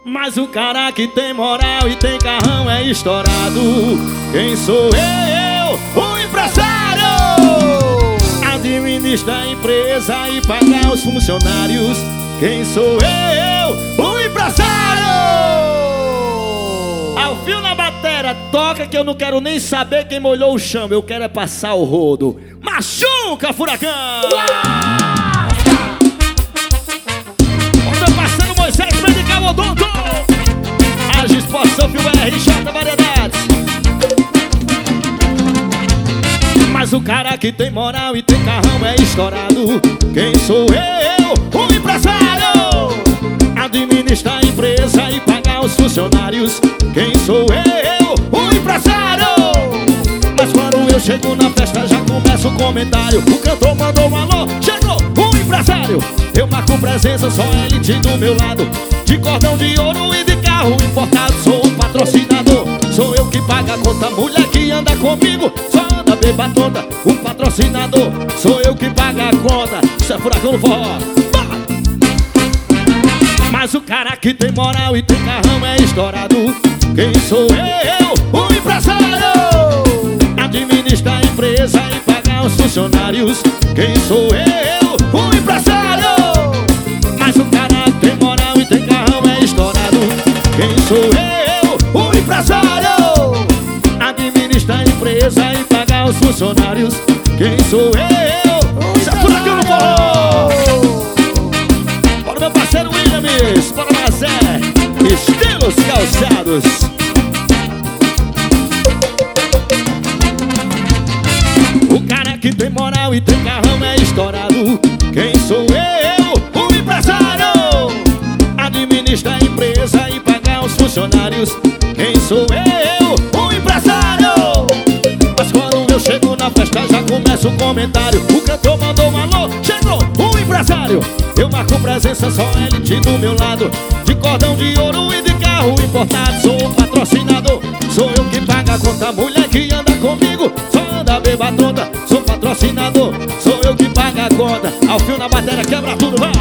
Mas o cara que tem moral e tem carrão é estourado. Quem sou eu? O empresário! Administra a empresa e paga os funcionários. Quem sou eu? O empresário! Ao fio na bateria, toca que eu não quero nem saber quem molhou o chão. Eu quero é passar o rodo. Machuca, furacão! Olha passando Moisés, Medical Odonto. Agis Poção, Fio RJ Variedades. Mas o cara que tem moral e tem carrão é estourado. Quem sou eu? O empresário! Administra a empresa e paga os funcionários. Quem sou eu? O empresário! Mas quando eu chego na festa já começa o comentário. O cantor mandou um alô, chegou o empresário. Eu marco presença, só elite do meu lado. De cordão de ouro e de carro importado. Sou o patrocinador, sou eu que paga a conta. Mulher que anda comigo só anda beba tonta. O patrocinador, sou eu que paga a conta. Isso é furacão no forró. Mas o cara que tem moral e tem carrão é estourado. Quem sou eu? O empresário! Administra a empresa e paga os funcionários. Quem sou eu? O empresário! Mas o cara que tem moral e tem carrão é estourado. Quem sou eu? O empresário! Administra a empresa e paga os funcionários. Quem sou eu? Isso é furacão no forró! Bora meu parceiro Williams, bora Mazé, estilos calçados. O cara que tem moral e tem carrão é estourado. Quem sou eu? O empresário! Administra a empresa e paga os funcionários. Quem sou eu? O empresário! Mas quando eu chego na festa já começa o comentário. O cantor mandou um alô, chegou o empresário. Eu marco presença, só elite do meu lado. De cordão de ouro e de carro importado. Sou o patrocinador, sou eu que paga a conta. Mulher que anda comigo só anda beba tonta. Sou patrocinador, sou eu que paga a conta. Ao fio na bateria quebra tudo, vá!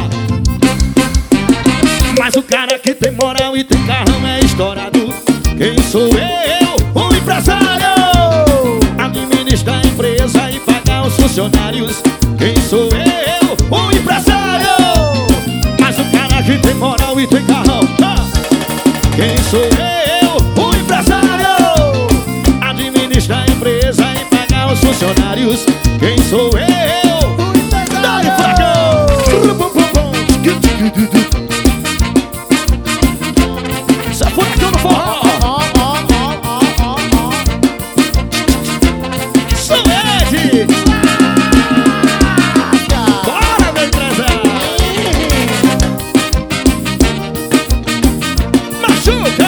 Mas o cara que tem moral e tem carrão é estourado. Quem sou eu? O empresário! Administra a empresa e paga os funcionários. Quem sou eu? O empresário! Mas o cara que tem moral e tem carrão, quem sou eu? O empresário! Administra a empresa e paga os funcionários. Quem sou eu? O empresário! Dá-lhe furacão! Isso é furacão no forró! Sou Ed! Bora, meu empresário! Machuca!